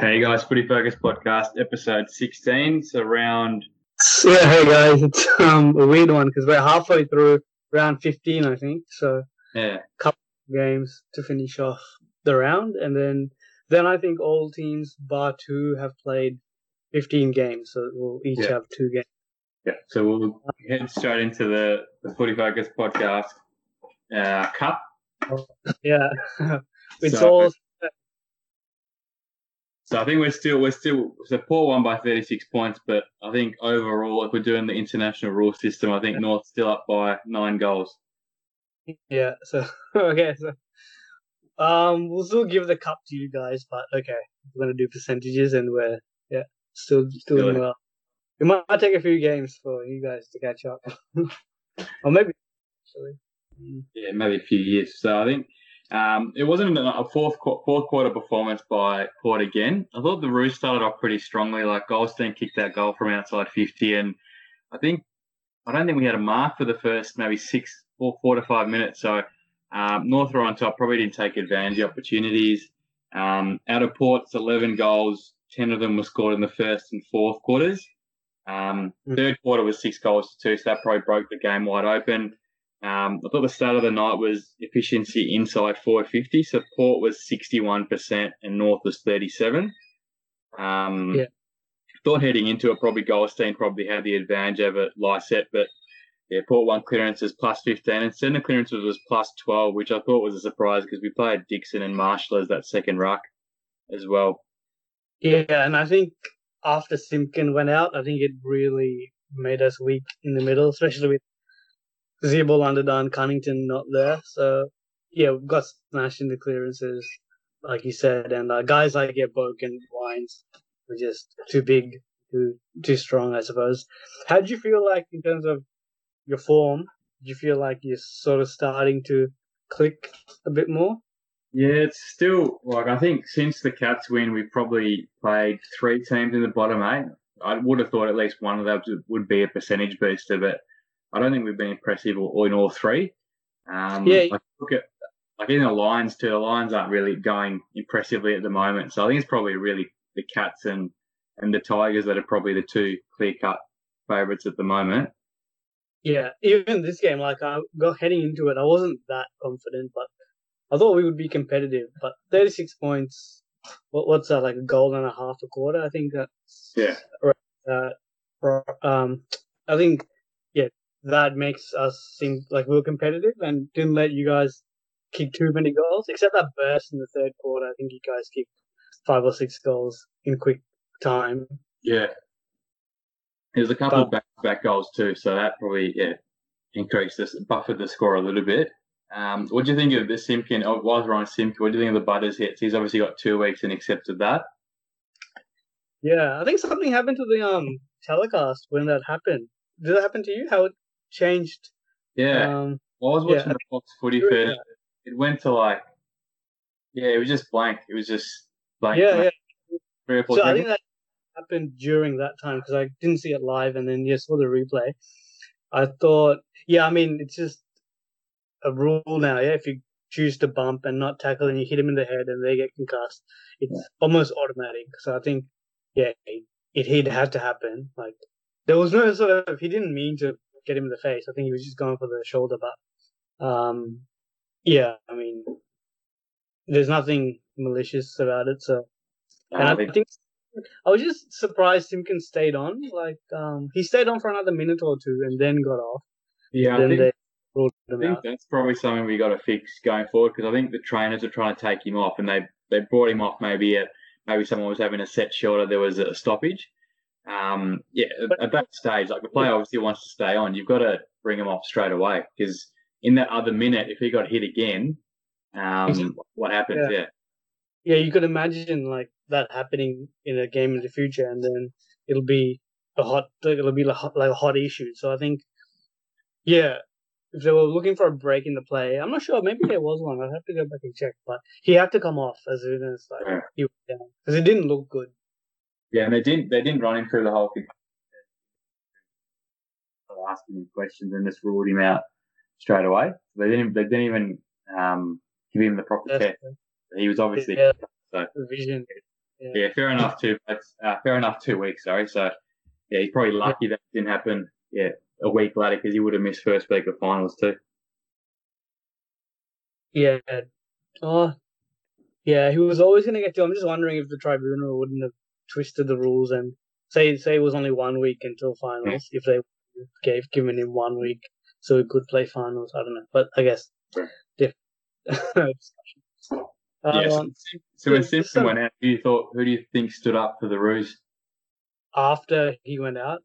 Hey guys, Footy Focus Podcast, episode 16. So round, Yeah, hey guys, it's a weird one because we're halfway through round 15, I think. So yeah, couple of games to finish off the round, and then I think all teams bar two have played 15 games, so we'll each yeah, have two games. yeah. So we'll head straight into the Footy Focus Podcast Cup. Yeah, it's So, all so I think so Port won by 36 points, but I think overall, if we're doing the international rule system, I think North's still up by 9 goals. yeah. So okay, so we'll still give the cup to you guys, but okay, we're gonna do percentages, and we're still doing well. It might take a few games for you guys to catch up, or maybe actually. Yeah, maybe a few years. So I think it wasn't a fourth quarter performance by Port again. I thought the Roos started off pretty strongly. Like Goldstein kicked that goal from outside 50, and I don't think we had a mark for the first maybe 4 to 5 minutes. So North were on top, probably didn't take advantage of opportunities. Out of Port's 11 goals, 10 of them were scored in the first and fourth quarters. Third quarter was 6 goals to 2, so that probably broke the game wide open. I thought the start of the night was efficiency inside 450, so Port was 61% and North was 37%. Thought heading into it, probably Goldstein probably had the advantage over Lysette, but yeah, Port won clearances plus 15 and centre clearances was plus 12, which I thought was a surprise because we played Dixon and Marshall as that second ruck as well. Yeah, and I think after Simpkin went out, I think it really made us weak in the middle, especially with Zeeble, Underdone, Cunnington not there. So, yeah, we got smashed in the clearances, like you said, and guys like Boak and Wines were just too big, too strong, I suppose. How did you feel like in terms of your form? Did you feel like you're sort of starting to click a bit more? Yeah, it's still like I think since the Cats win, we've probably played 3 teams in the bottom 8. I would have thought at least one of those would be a percentage booster, but I don't think we've been impressive in all 3. Look at like in the Lions too. The Lions aren't really going impressively at the moment, so I think it's probably really the Cats and the Tigers that are probably the 2 clear-cut favourites at the moment. Yeah, even this game, like I got heading into it, I wasn't that confident, but I thought we would be competitive. But 36 points, what's that, like a goal and a half a quarter? I think that's I think that makes us seem like we were competitive and didn't let you guys kick too many goals, except that burst in the third quarter. I think you guys kicked 5 or 6 goals in quick time. Yeah. There's a couple of back goals too, so that probably buffered the score a little bit. What do you think of the Simpkin? While we're on Simpkin, what do you think of the Butters hits? He's obviously got 2 weeks and accepted that. Yeah, I think something happened to the telecast when that happened. Did that happen to you? How it changed? Yeah, I was watching the Fox Footy Fair. It went to it was just blank. It was just blank. Yeah. 3 or 4 so I think that happened during that time because I didn't see it live and then saw the replay. I thought, I mean, it's just a rule now. Yeah, if you choose to bump and not tackle and you hit him in the head and they get concussed, it's almost automatic. So I think, it had to happen. Like there was no sort of, he didn't mean to get him in the face. I think he was just going for the shoulder. But I mean, there's nothing malicious about it. So, and I think I was just surprised Simpkins stayed on. Like he stayed on for another minute or 2 and then got off. Yeah, I think that's probably something we got to fix going forward because I think the trainers are trying to take him off and they brought him off maybe someone was having a set shorter, there was a stoppage. At that stage, like the player obviously wants to stay on, you've got to bring him off straight away because in that other minute, if he got hit again, what happens? Yeah, you could imagine like that happening in a game in the future, and then it'll be a hot issue. So I think, if they were looking for a break in the play, I'm not sure. Maybe there was one. I'd have to go back and check. But he had to come off as soon as he went down because it didn't look good. Yeah, and they didn't run him through the whole thing. Asking him questions and just ruled him out straight away. They didn't even give him the proper test. He was obviously vision. Yeah, fair enough. Fair enough. 2 weeks. Sorry. So yeah, he's probably Yeah. lucky that didn't happen. Yeah, a week later because he would have missed first week of finals too. Yeah. Oh, yeah. He was always going to get to. I'm just wondering if the tribunal wouldn't have twisted the rules and say it was only 1 week until Yeah. finals. If they given him 1 week so he could play finals, I don't know. But I guess Sure. different discussion. Yeah. So when Just Simpson some went out, who do you think stood up for the Roos? after he went out.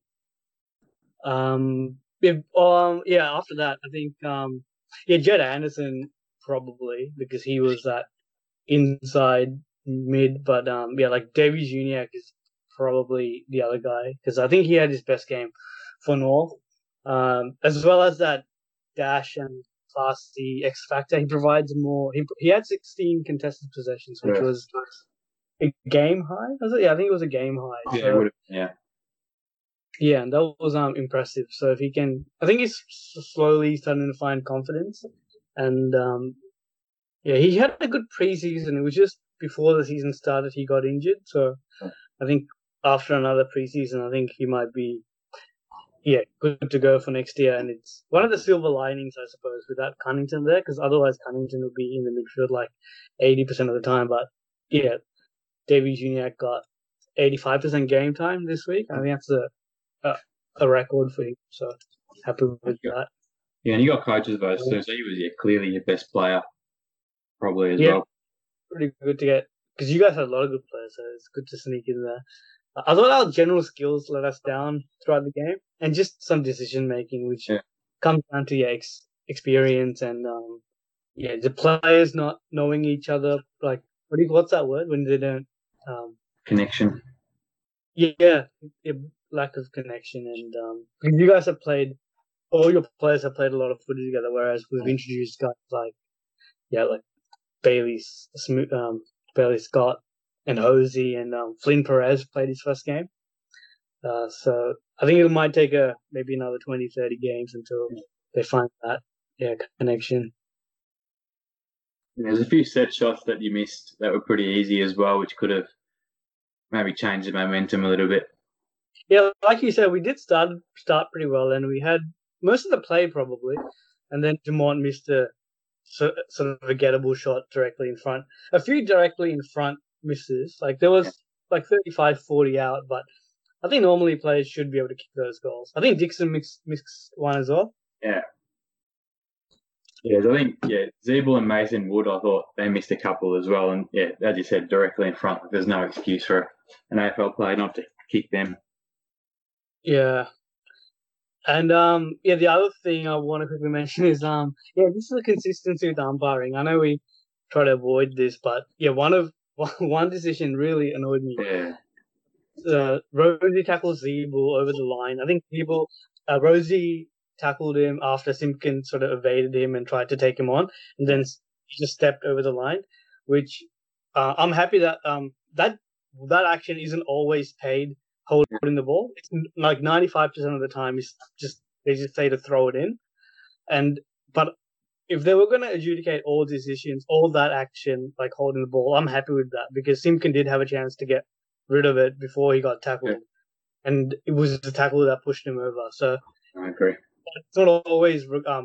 Yeah. After that, I think yeah, Jed Anderson probably because he was that inside mid, but yeah, like Davy Juniak is probably the other guy because I think he had his best game for North, as well as that dash and classy X factor. He provides more. He had 16 contested possessions, which Yeah. was a game high. Was it? Yeah, I think it was a game high. Yeah, So yeah. yeah, and that was impressive. So if he can, I think he's slowly starting to find confidence, and yeah, he had a good preseason. It was just before the season started he got injured. So I think after another preseason, I think he might be good to go for next year. And it's one of the silver linings, I suppose, without Cunnington there, because otherwise Cunnington would be in the midfield like 80% of the time. But yeah, Davy Junior got 85% game time this week. I think that's a record for him. So happy with that. Yeah, and you got coaches votes too, so he was clearly your best player, probably as Yeah, well. pretty good to get because you guys had a lot of good players, so it's good to sneak in there. I thought our general skills let us down throughout the game, and just some decision making, which comes down to experience and the players not knowing each other. Like, what's that word when they don't? Connection. Yeah, lack of connection, and you guys have played. All your players have played a lot of footy together, whereas we've introduced guys like Bailey, Bailey Scott, and Hosey, and Flynn Perez played his first game. So I think it might take maybe another 20, 30 games until they find that connection. There's a few set shots that you missed that were pretty easy as well, which could have maybe changed the momentum a little bit. Yeah, like you said, we did start pretty well, and we had most of the play probably, and then Dumont missed a sort of a gettable shot directly in front. A few directly in front misses. Like there was like 35-40 out, but I think normally players should be able to kick those goals. I think Dixon missed one as well. Yeah. Yeah, I think Zeeble and Mason Wood, I thought they missed a couple as well, and as you said, directly in front. There's no excuse for an AFL player not to kick them. Yeah. And the other thing I want to quickly mention is this is the consistency with umpiring. I know we try to avoid this, but one decision really annoyed me. Yeah. Rosie tackles Zeeble over the line. I think Rosie tackled him after Simpkin sort of evaded him and tried to take him on, and then he just stepped over the line. Which I'm happy that that action isn't always paid holding the ball. It's like 95% of the time is they just say to throw it in, but if they were going to adjudicate all decisions, all that action like holding the ball, I'm happy with that because Simpkin did have a chance to get rid of it before he got tackled, and it was the tackle that pushed him over. So I agree. It's not always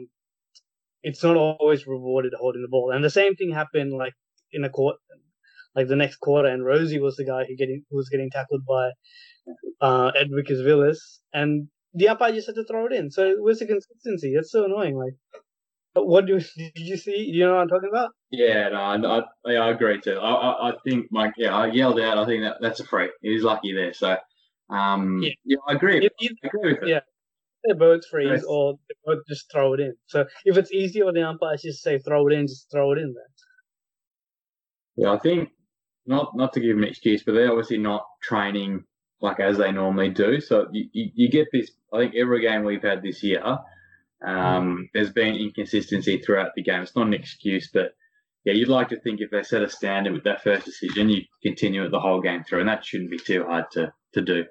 rewarded holding the ball, and the same thing happened like in a court, like the next quarter, and Rosie was the guy who was getting tackled by Ed Vickers-Villas, and the umpire just had to throw it in. So it was a consistency. That's so annoying. Like, but did you see? Do you know what I'm talking about? Yeah, no, I agree too. I think I yelled out. I think that's a free. He was lucky there. So, I agree. I agree with it. Yeah, they're both frees, or they both just throw it in. So if it's easier for the umpires just say throw it in, just throw it in there. Yeah, I think not to give them an excuse, but they're obviously not training like as they normally do. So you get this. I think every game we've had this year, there's been inconsistency throughout the game. It's not an excuse, but you'd like to think if they set a standard with that first decision, you continue it the whole game through, and that shouldn't be too hard to do.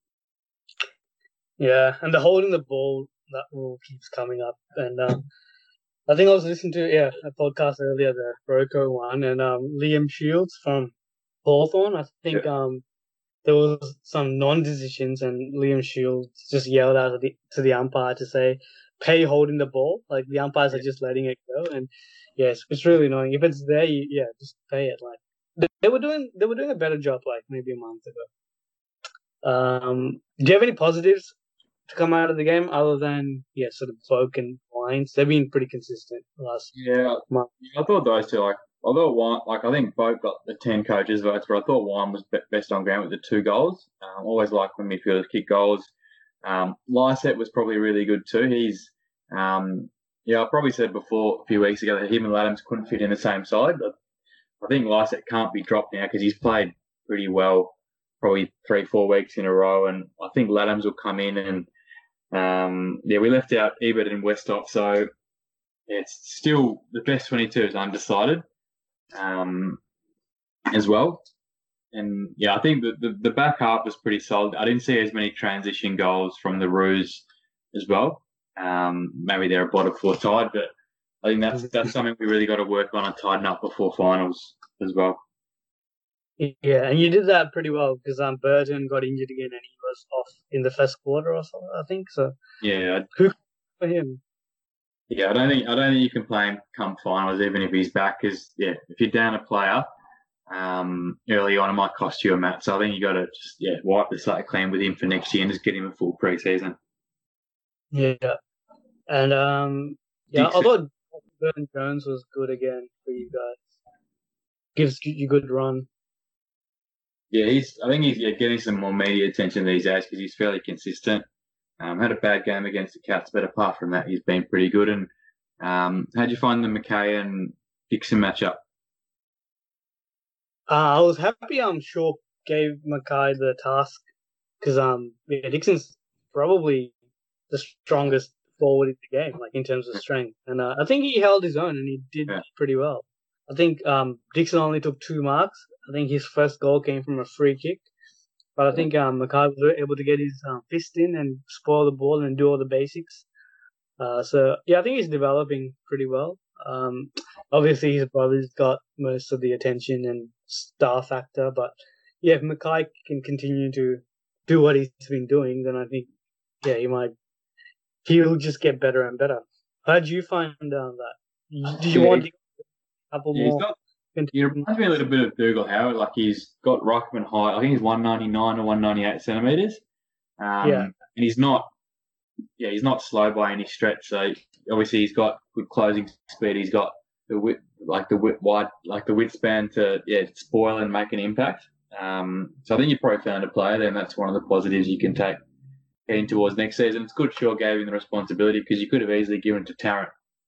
Yeah, and the holding the ball, that rule keeps coming up. And I think I was listening to a podcast earlier, the Broco one, and Liam Shields from Hawthorn. I think Yeah. there was some non-decisions, and Liam Shields just yelled out to the umpire to say, "Pay holding the ball." Like the umpires are just letting it go, and yes, it's really annoying. If it's there, yeah, just pay it. Like they were doing a better job like maybe a month ago. Do you have any positives to come out of the game other than sort of Boak and Wines? They've been pretty consistent last Yeah, month. I thought those two, I thought one, I think both got the 10 coaches votes, but I thought one was best on ground with the 2 goals. Always like when midfielders kick goals. Lysette was probably really good too. I probably said before a few weeks ago that him and Laddams couldn't fit in the same side. But I think Lysette can't be dropped now because he's played pretty well, probably 3-4 weeks in a row, and I think Laddams will come in and we left out Ebert and Westhoff, so it's still the best 22 is undecided as well. And yeah, I think the back half was pretty solid. I didn't see as many transition goals from the Roos as well. Maybe they're a bottom four tied, but I think that's something we really got to work on and tighten up before finals as well. Yeah, and you did that pretty well because Burton got injured again and he was off in the first quarter or so, I think. So Yeah, who for him? yeah, I don't think you can play him come finals even if he's back. Because if you're down a player early on, it might cost you a match. So I think you got to just wipe the slate clean with him for next year and just get him a full preseason. Yeah, and I Dixon, thought Burton Jones was good again for you guys. Gives you good run. yeah, I think he's getting some more media attention these days because he's fairly consistent. Had a bad game against the Cats, but apart from that, he's been pretty good. And how'd you find the McKay and Dixon matchup? I was happy. Shaw gave Mackay the task because Dixon's probably the strongest forward in the game, like in terms of strength, and I think he held his own and he did pretty well. I think Dixon only took 2 marks. I think his first goal came from a free kick, but I think Mackay was able to get his fist in and spoil the ball and do all the basics. So yeah, I think he's developing pretty well. Obviously his brother's got most of the attention and star factor, but yeah, if Mackay can continue to do what he's been doing, then I think he'll just get better and better. How did you find that? Did you want a couple more? He reminds me a little bit of Dougal Howard. Like he's got Ruckman height. I think he's 199 or 198 centimeters. And he's not slow by any stretch. So obviously he's got good closing speed. He's got the width span to spoil and make an impact. So I think you probably found a player there, and that's one of the positives you can take heading towards next season. It's good Shaw gave him the responsibility because you could have easily given it to Tarrant.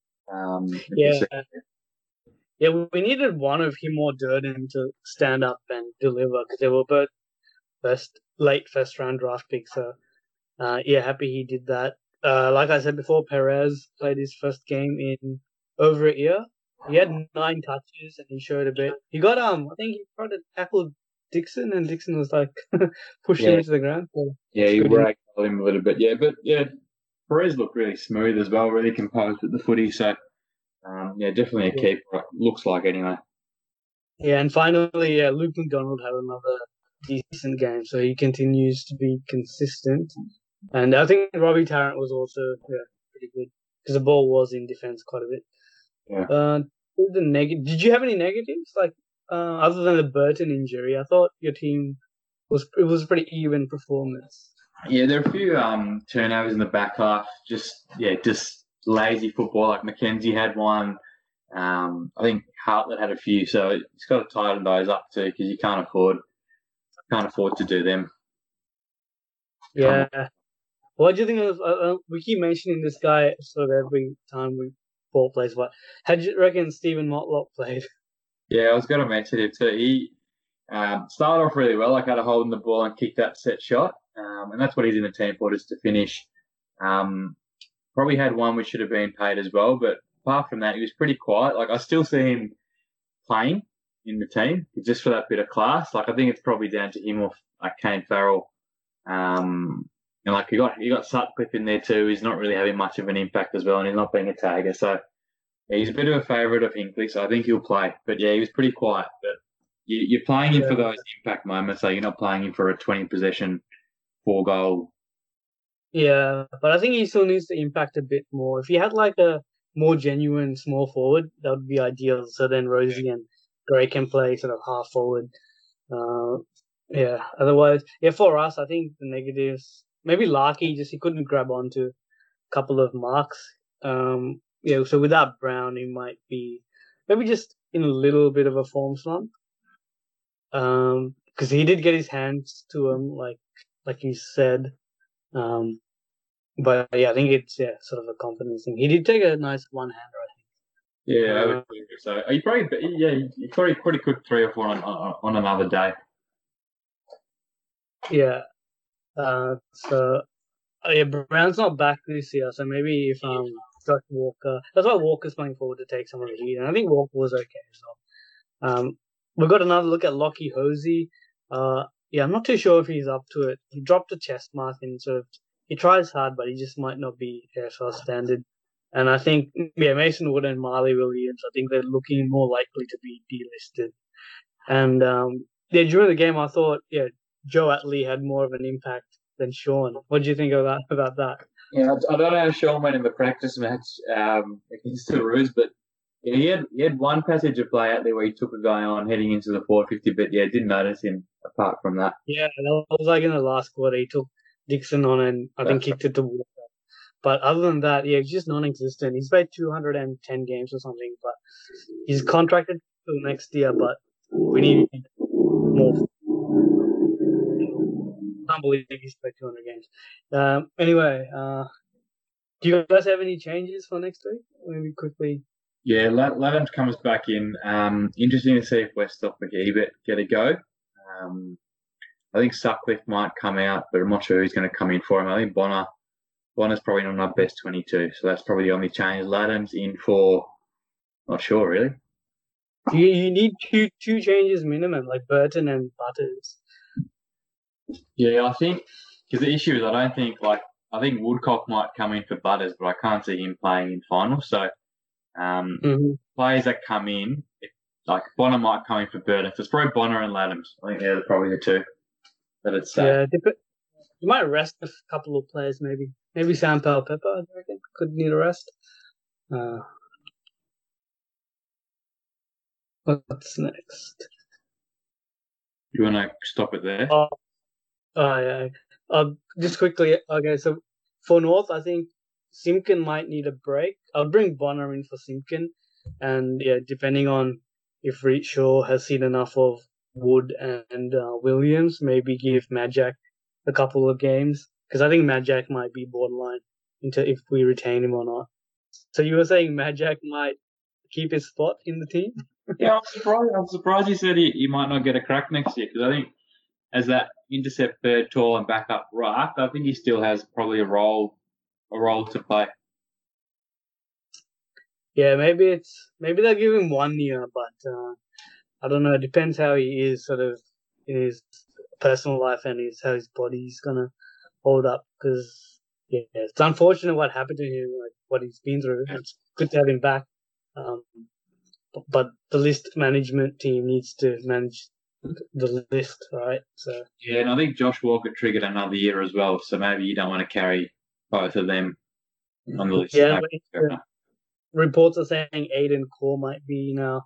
Yeah, we needed one of him or Durden to stand up and deliver because they were both late first round draft picks. So happy he did that. Like I said before, Perez played his first game in over a year. He had 9 touches and he showed a bit. He got I think he tried to tackle Dixon and Dixon was like pushing him to the ground. So he ragged him a little bit. Yeah, but Perez looked really smooth as well, really composed with the footy. So definitely a keeper. Looks like anyway. Yeah, and finally, Luke McDonald had another decent game, so he continues to be consistent. And I think Robbie Tarrant was also pretty good because the ball was in defense quite a bit. Yeah. Did you have any negatives other than the Burton injury? I thought your team was a pretty even performance. Yeah, there are a few turnovers in the back half. Just lazy football. Like Mackenzie had one. I think Hartlett had a few. So it's got to tighten those up too because you can't afford to do them. Yeah. What do you think of? We keep mentioning this guy sort of every time Paul plays. What? How do you reckon Stephen Motlop played? Yeah, I was going to mention it too. He started off really well, like had a hold in the ball and kicked that set shot, and that's what he's in the team for, just to finish. Probably had one which should have been paid as well, but apart from that, he was pretty quiet. Like I still see him playing in the team just for that bit of class. Like I think it's probably down to him or like Kane Farrell. And like you got Sutcliffe in there too. He's not really having much of an impact as well, and he's not being a tagger. So he's a bit of a favourite of Hinkley, so I think he'll play. But yeah, he was pretty quiet. But You're playing him Yeah, for those impact moments, so you're not playing him for a 20 possession, 4 goal. yeah, but I think he still needs to impact a bit more. If he had like a more genuine small forward, that would be ideal. So then Rosie and Gray can play sort of half forward. Uh, yeah. Otherwise, yeah, for us, I think the negatives maybe Larky just he couldn't grab onto a couple of marks. Yeah. So without Brown, he might be maybe just in a little bit of a form slump. Because he did get his hands to him, like you said. Um, but yeah, I think it's sort of a confidence thing. He did take a nice one hander. Yeah, I would Uh, think so. You probably, yeah, you probably could 3 or 4 on another day. yeah. So yeah, Brown's not back this year, so maybe if Josh Walker, that's why Walker's playing forward to take some of the heat, and I think Walker was okay as well. We've got another look at Lockie Hosey. Yeah, I'm not too sure if he's up to it. He dropped a chest mark and sort of he tries hard, but he just might not be AFL standard. And I think Mason Wood and Marley Williams, I think they're looking more likely to be delisted. And yeah, during the game, I thought Joe Atley had more of an impact than Sean. What do you think of that about that? Yeah, I don't know how Sean went in the practice match against the Roos, but yeah, he had one passage of play out there where he took a guy on heading into the 450, but yeah, didn't notice him apart from that. Yeah, that was like in the last quarter. He took Dixon on and I think That's kicked it to Walker. But other than that, yeah, he's just non-existent. He's played 210 games or something, but he's contracted for the next year. But we need more. I can't believe he's played 200 games. Anyway, do you guys have any changes for next week? Maybe quickly. Yeah, Ladhams comes back in. Interesting to see if Westhoff and Ebert get a go. Um, I think Sutcliffe might come out, but I'm not sure who's going to come in for him. I think Bonner's probably not our best 22, so that's probably the only change. Ladhams in for, not sure really. You need two changes minimum, like Burton and Butters. Yeah, I think because the issue is I think Woodcock might come in for Butters, but I can't see him playing in finals. So Mm-hmm. players that come in, like Bonner might come in for Burton. So it's probably Bonner and Ladhams. I think they're probably the two that it's say. Yeah, you might rest a couple of players, maybe. Maybe Sam Pepper, I reckon, could need a rest. Uh, what's next? You want to stop it there? Oh, yeah. Just quickly, okay, so for North, I think Simpkin might need a break. I'll bring Bonner in for Simpkin, and yeah, depending on if Shaw has seen enough of Wood and Williams, maybe give Majak a couple of games because I think Majak might be borderline into if we retain him or not. So you were saying Majak might keep his spot in the team? Yeah, I'm surprised he said he might not get a crack next year because I think as that intercept third tall and backup ruck, I think he still has probably a role to play. Yeah, maybe they'll give him 1 year, but I don't know. It depends how he is sort of in his personal life and how his body's gonna hold up. Because yeah, it's unfortunate what happened to him, like what he's been through. It's good to have him back, um, but the list management team needs to manage the list, right? So Yeah, and I think Josh Walker triggered another year as well, so maybe you don't want to carry both of them on the list. yeah, reports are saying Aiden Core might be now.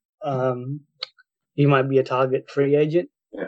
He might be a target free agent. Yeah.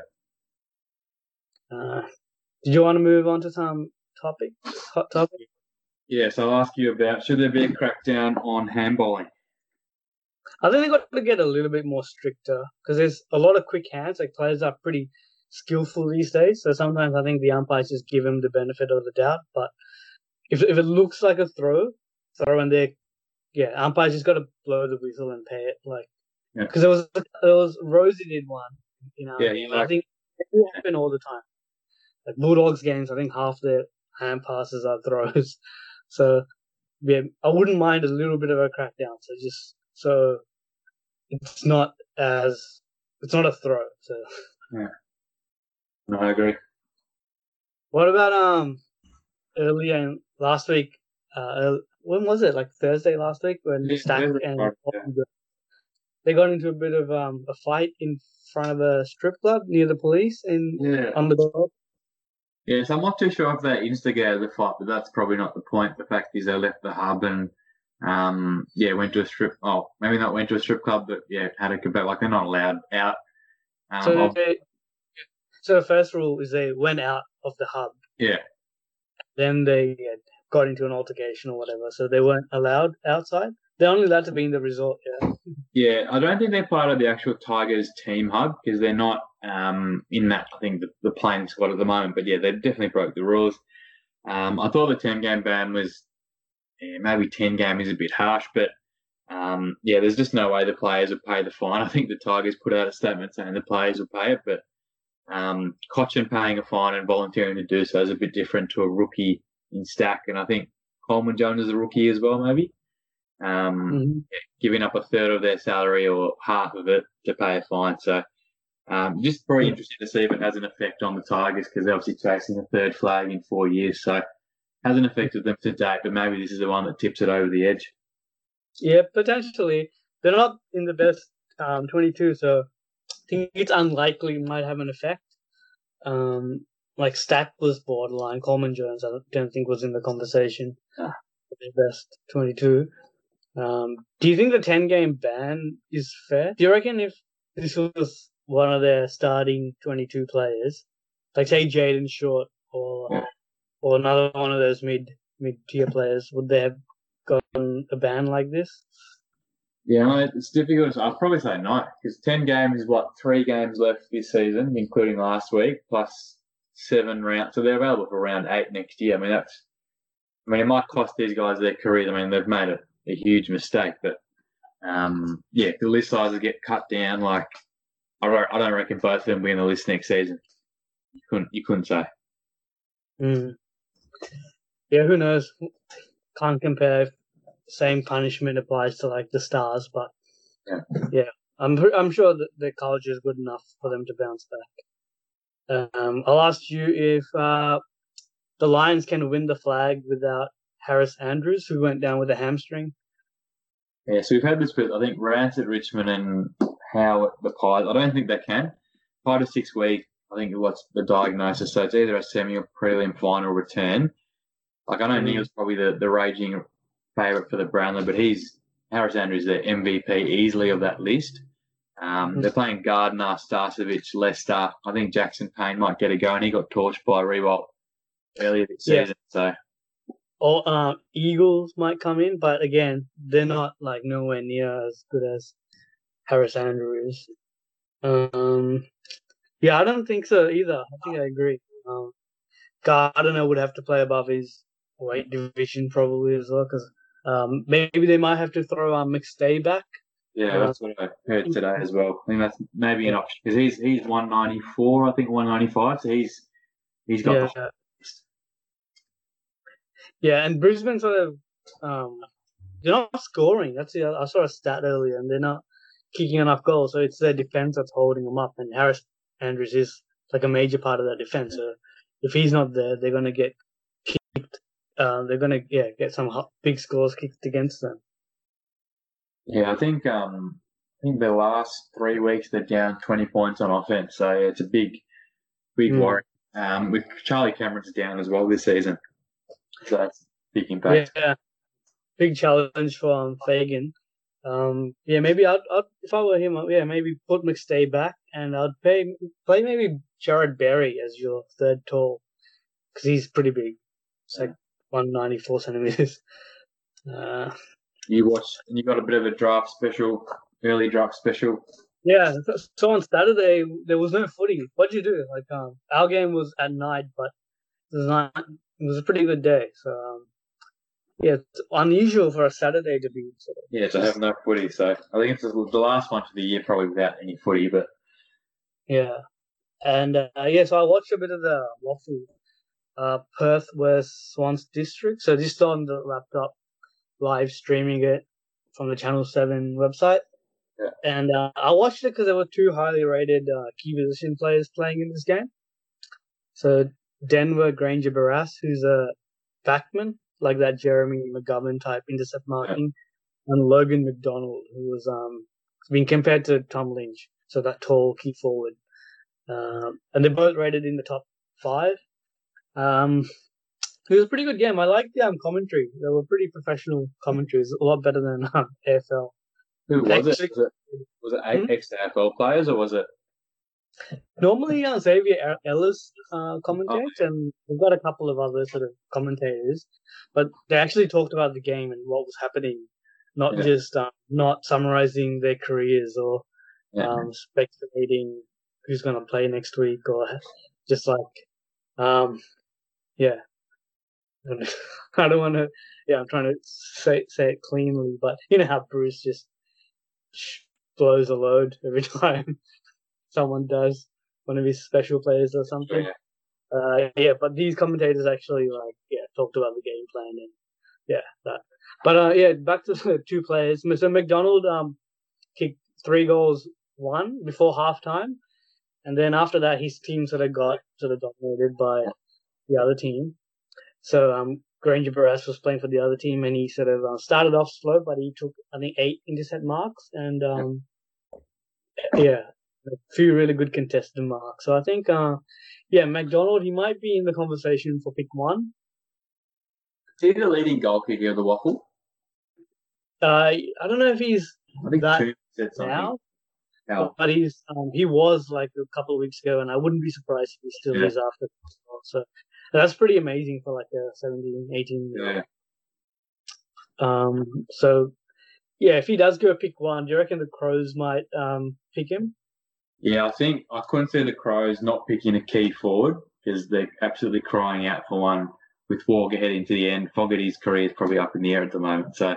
Did you want to move on to some hot topic? Yeah, so I'll ask you about should there be a crackdown on handballing? I think they've got to get a little bit more stricter because there's a lot of quick hands. Like players are pretty skillful these days, so sometimes I think the umpires just give them the benefit of the doubt. But if it looks like a throw, and umpires just got to blow the whistle and pay it. Like because there was Rosie did one, game. I think it happen all the time. Like Bulldogs games, I think half their hand passes are throws. So yeah, I wouldn't mind a little bit of a crackdown. So it's not a throw. So yeah, no, I agree. what about earlier last week? When was it? Like Thursday last week when Stack and they got into a bit of a fight in front of a strip club near the police Yeah. on the Gold. Yeah, so I'm not too sure if they instigated the fight, but that's probably not the point. The fact is they left the hub and went to a strip. Oh, maybe not went to a strip club, but yeah, had a kebab. Like they're not allowed out. So so the first rule is they went out of the hub. Yeah. Then they got into an altercation or whatever, so they weren't allowed outside. They're only allowed to be in the resort. Yeah. Yeah, I don't think they're part of the actual Tigers team hub because they're not in that. I think the playing squad at the moment. But yeah, they definitely broke the rules. I thought the 10-game ban was maybe 10 game is a bit harsh, but there's just no way the players would pay the fine. I think the Tigers put out a statement saying the players would pay it, but Cochin paying a fine and volunteering to do so is a bit different to a rookie in Stack, and I think Coleman Jones is a rookie as well, maybe. Giving up a third of their salary or half of it to pay a fine. So just very interesting to see if it has an effect on the Tigers because they're obviously chasing a third flag in 4 years. So hasn't affected them to date, but maybe this is the one that tips it over the edge. Yeah, potentially. They're not in the best 22, so I think it's unlikely it might have an effect. Like Stack was borderline. Coleman Jones, I don't think was in the conversation for the best 22. Do you think the 10-game ban is fair? Do you reckon if this was one of their starting 22 players, like say Jaden Short or another one of those mid-tier players, would they have gotten a ban like this? Yeah, it's difficult. I'd probably say no because 10 games is 3 games left this season, including last week, plus 7 rounds. So they're available for round 8 next year. I mean, it might cost these guys their careers. I mean, they've made a huge mistake, but if the list sizes get cut down, like I don't reckon both of them will be in the list next season. You couldn't say. Yeah, who knows? Can't compare if same punishment applies to like the Stars, but yeah, I'm sure that the culture is good enough for them to bounce back. I'll ask you if the Lions can win the flag without Harris Andrews, who went down with a hamstring. Yeah, so we've had this with, I think, Rancid, Richmond, and Howard, the Pies. I don't think they can. 5 to 6 weeks, I think what's the diagnosis. So it's either a semi or prelim final return. Like, I know Neil's probably the raging favourite for the Brownlow, but Harris Andrews, the MVP easily of that list. They're playing Gardner, Starcevic, Leicester. I think Jackson Payne might get a go, and he got torched by Riewoldt earlier this season. So, or Eagles might come in, but again, they're not like nowhere near as good as Harris Andrews. Yeah, I don't think so either. I think I agree. Gardner would have to play above his weight division probably as well, because maybe they might have to throw McStay back. Yeah, that's what I heard today as well. I think that's maybe an option because he's 194, I think 195, so he's got the. Yeah, and Brisbane sort of they're not scoring. I saw a stat earlier, and they're not kicking enough goals. So it's their defense that's holding them up. And Harris Andrews is like a major part of that defense. So if he's not there, they're going to get kicked. They're going to get some big scores kicked against them. Yeah, I think the last 3 weeks they're down 20 points on offense. So it's a big worry. With Charlie Cameron's down as well this season. So that's a big impact. Yeah, big challenge for Fagan. Maybe I'd if I were him, maybe put McStay back, and I'd play maybe Jared Berry as your third tall, because he's pretty big. It's like 194 centimeters. You watched, and you got a bit of a early draft special. Yeah, so on Saturday there was no footy. What'd you do? Like, our game was at night, but it was a pretty good day. So, it's unusual for a Saturday to be. To have no footy. So I think it's the last one for the year, probably without any footy. But yeah, and so I watched a bit of the Waffle, Perth West Swans District. So just on the laptop, live streaming it from the Channel 7 website. Yeah. And I watched it because there were 2 highly rated key position players playing in this game. So Denver Granger Barras, who's a backman, like that Jeremy McGovern type intercept marking, and Logan McDonald, who was being compared to Tom Lynch, so that tall key forward. And they're both rated in the top 5. It was a pretty good game. I liked the commentary. They were pretty professional commentaries, a lot better than AFL. Who was it? Actually, Was it ex-AFL players or was it? normally Xavier Ellis commentates, and we've got a couple of other sort of commentators, but they actually talked about the game and what was happening, not just not summarizing their careers or speculating who's going to play next week, or just like, yeah. I don't want to. Yeah, I'm trying to say it cleanly, but you know how Bruce just blows a load every time someone does one of his special plays or something. Yeah, but these commentators actually talked about the game plan and that. But back to the 2 players. So McDonald kicked 3 goals, 1 before halftime, and then after that his team got dominated by the other team. So Granger Barras was playing for the other team, and he started off slow, but he took, I think, 8 intercept marks and a few really good contested marks. So I think McDonald, he might be in the conversation for pick 1. Is he the leading goal kicker of the Waffle? I don't know if he's that said now, but he was like a couple of weeks ago, and I wouldn't be surprised if he still is after. So that's pretty amazing for like a 17, 18-year-old. So if he does go pick 1, do you reckon the Crows might pick him? Yeah, I think I couldn't see the Crows not picking a key forward because they're absolutely crying out for one. With Walker heading to the end, Fogarty's career is probably up in the air at the moment. So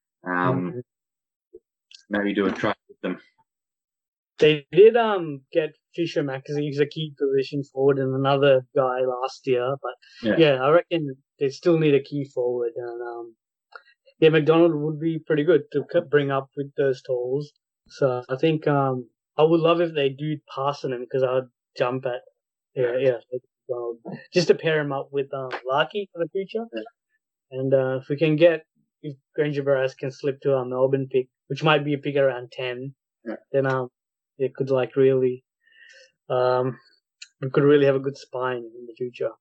maybe do a trade with them. They did get Fisher McAsey, who's a key position forward, and another guy last year. But I reckon they still need a key forward, and McDonald would be pretty good to bring up with those tools. So I think I would love if they do pass on him, because I would jump at just to pair him up with Larky for the future. And if Granger Barras can slip to a Melbourne pick, which might be a pick around 10, then it could really, we could really have a good spine in the future.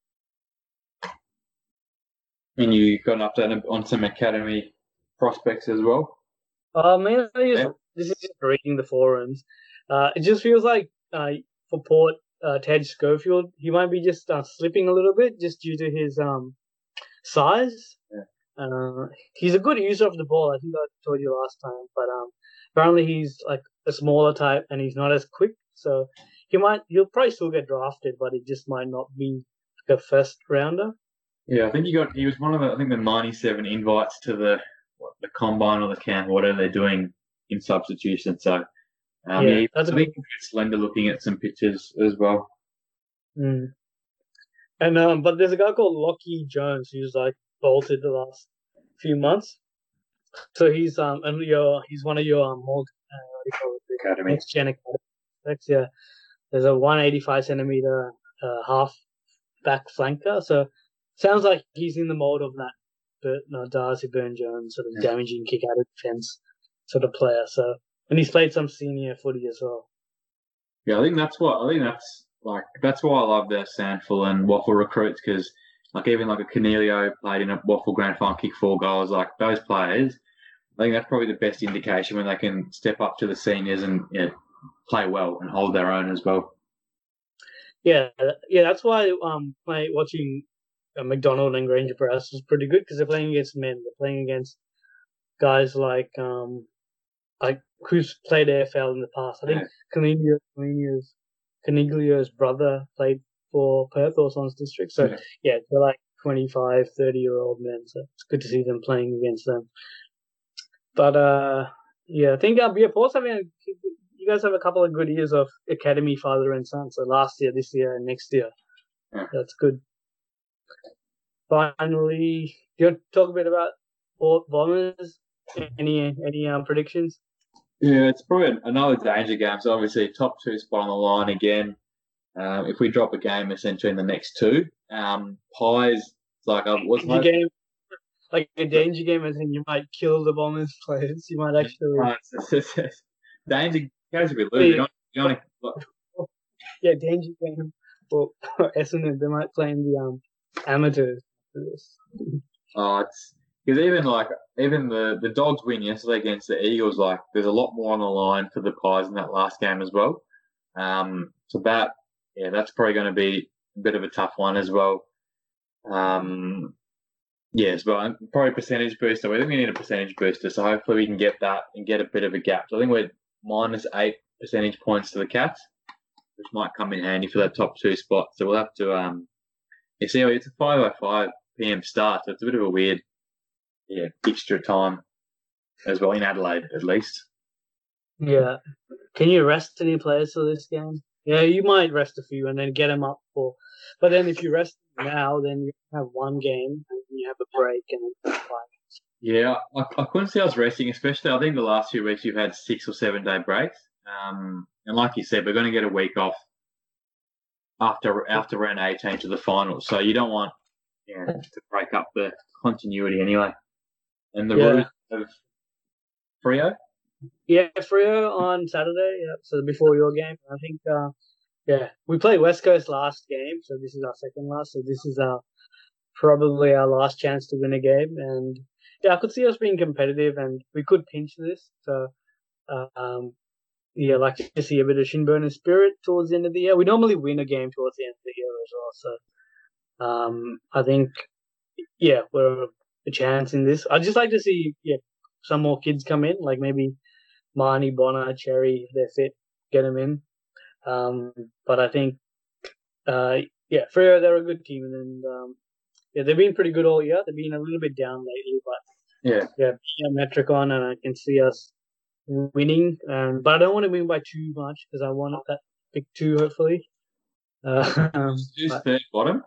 And you got an update on some academy prospects as well? This is just reading the forums. It just feels like for Port, Ted Schofield, he might be just slipping a little bit just due to his size. He's a good user of the ball. I think I told you last time, but apparently he's like a smaller type and he's not as quick. So he'll probably still get drafted, but it just might not be like a first rounder. Yeah, I think he was one of the 97 invites to the combine or the camp, whatever they're doing in substitution. So that's I think it's slender looking at some pictures as well. And but there's a guy called Lockie Jones who's like bolted the last few months. So he's he's one of your academy. Next gen academy. Yeah, there's a 185 centimeter half back flanker. So sounds like he's in the mold of that Darcy Byrne-Jones sort of damaging kick out of defense sort of player. So, and he's played some senior footy as well. Yeah, that's why I love their Sandful and Waffle recruits, because even a Cornelio played in a Waffle grand final, kick 4 goals. Like those players, I think that's probably the best indication when they can step up to the seniors and play well and hold their own as well. Yeah, that's why watching McDonald and Granger Barras was pretty good, because they're playing against men. They're playing against guys like who's played AFL in the past. I think Caniglio's brother played for Perth or Swans District. So they're like 25, 30-year-old men. So it's good to see them playing against them. But I think Port's you guys have a couple of good years of academy father and son. So last year, this year, and next year. That's good. Finally, do you want to talk a bit about Port Bombers? Any predictions? Yeah, it's probably another danger game. So obviously, top 2 spot on the line again. If we drop a game, essentially in the next 2, Pies game, like a danger game, as in you might kill the Bombers players. You might actually. danger goes if we lose. You don't Yeah, danger game for Essendon. They might play in the amateurs for this. oh, it's because even the Dogs win yesterday against the Eagles. Like, there's a lot more on the line for the Pies in that last game as well. So that's probably going to be a bit of a tough one as well. Yes, but probably percentage booster. We think we need a percentage booster, so hopefully we can get that and get a bit of a gap. So I think we're -8 percentage points to the Cats, which might come in handy for that top 2 spot. So we'll have to you see, it's a 5:05 p.m. start, so it's a bit of a weird extra time as well in Adelaide at least. Yeah. Can you rest any players for this game? Yeah, you might rest a few and then get them up for. But then if you rest now, then you have one game and you have a break and then five. Yeah, I couldn't see us resting, especially I think the last few weeks you've had 6 or 7 day breaks. And like you said, we're going to get a week off after round 18 to the finals, so you don't want to break up the continuity anyway. And the Roos have Freo. Yeah, Freo on Saturday. Yeah, so before your game, I think. We played West Coast last game, so this is our second last. So this is probably our last chance to win a game, and I could see us being competitive, and we could pinch this. So, like to see a bit of Shinburner spirit towards the end of the year. We normally win a game towards the end of the year as well. So, I think, we're a chance in this. I'd just like to see some more kids come in, like maybe Marnie, Bonner, Cherry, if they're fit, get them in. But I think, Freo, they're a good team, and they've been pretty good all year. They've been a little bit down lately, but Metricon, and I can see us winning. But I don't want to win by too much because I want that pick 2, hopefully. Who's third bottom?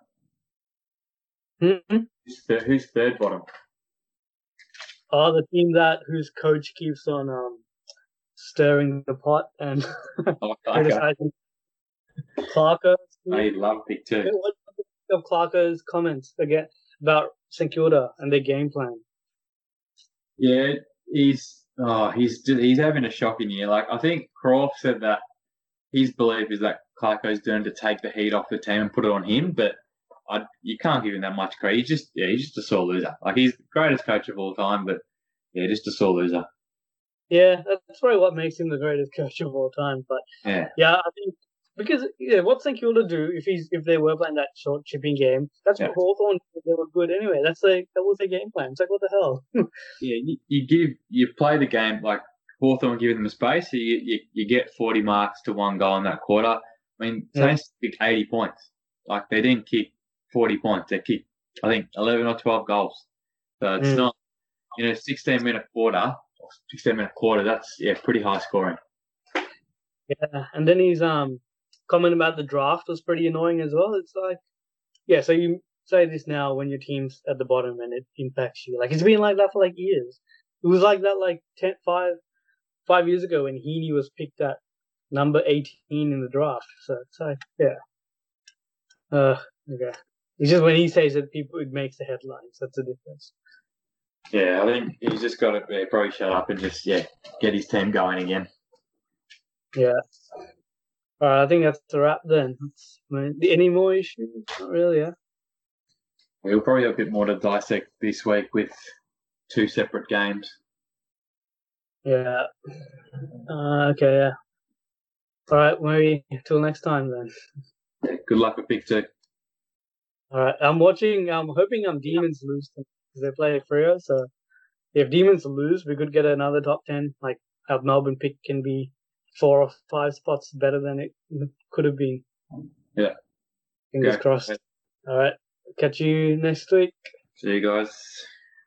Who's third bottom? Oh, the team whose coach keeps on stirring the pot and criticizing Clarko. I love pick 2. What of Clarko's comments again about St Kilda and their game plan? Yeah, he's having a shocking year. Like, I think Croft said that his belief is that Clarko's doing to take the heat off the team and put it on him, but you can't give him that much credit. He's just a sore loser. Like, he's the greatest coach of all time, but just a sore loser. Yeah, that's probably what makes him the greatest coach of all time. But I think because what St Kilda do if they were playing that short chipping game, that's what Hawthorn, they were good anyway. That was their game plan. It's like, what the hell? You play the game like Hawthorn giving them a space, so you get 40 marks to 1 goal in that quarter. I mean, Saints kicked 80 points. Like, they didn't kick 40 points. They kicked, I think, 11 or 12 goals. So it's not 16-minute quarter. 16-minute quarter. That's pretty high scoring. Yeah, and then he's comment about the draft was pretty annoying as well. It's like, so you say this now when your team's at the bottom and it impacts you. Like, it's been like that for like years. It was like that like 5 years ago when Heaney was picked at number 18 in the draft. So it's like, okay. It's just when he says it, it makes the headlines. That's the difference. Yeah, I think he's just got to probably shut up and just get his team going again. Yeah. All right, I think that's a wrap then. Any more issues? Not really, yeah. We'll probably have a bit more to dissect this week with 2 separate games. Yeah. Okay, yeah. All right, maybe till next time then. Yeah, good luck with pick 2. All right, I'm hoping Demons lose because they play Freo. So if Demons lose, we could get another top 10. Like, our Melbourne pick can be 4 or 5 spots better than it could have been. Yeah. Fingers crossed. All right. Catch you next week. See you guys.